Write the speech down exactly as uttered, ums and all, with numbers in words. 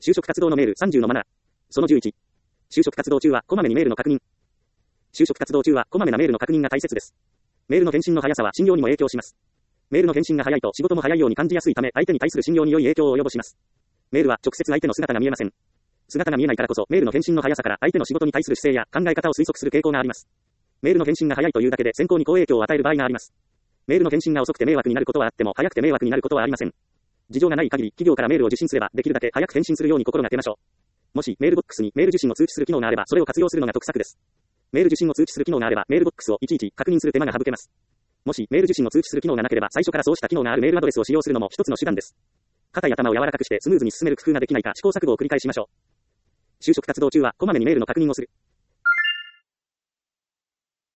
就職活動のメールさんじゅうのマナー。そのじゅういち。就職活動中はこまめにメールの確認。就職活動中はこまめなメールの確認が大切です。メールの返信の速さは信用にも影響します。メールの返信が早いと仕事も早いように感じやすいため、相手に対する信用に良い影響を及ぼします。メールは直接相手の姿が見えません。姿が見えないからこそ、メールの返信の速さから相手の仕事に対する姿勢や考え方を推測する傾向があります。メールの返信が早いというだけで先行に好影響を与える場合があります。メールの返信が遅くて迷惑になることはあっても、早くて迷惑になることはありません。事情がない限り、企業からメールを受信すれば、できるだけ早く返信するように心がけましょう。もし、メールボックスにメール受信を通知する機能があれば、それを活用するのが得策です。メール受信を通知する機能があれば、メールボックスをいちいち確認する手間が省けます。もし、メール受信を通知する機能がなければ、最初からそうした機能があるメールアドレスを使用するのも一つの手段です。肩や頭を柔らかくしてスムーズに進める工夫ができないか試行錯誤を繰り返しましょう。就職活動中は、こまめにメールの確認をする。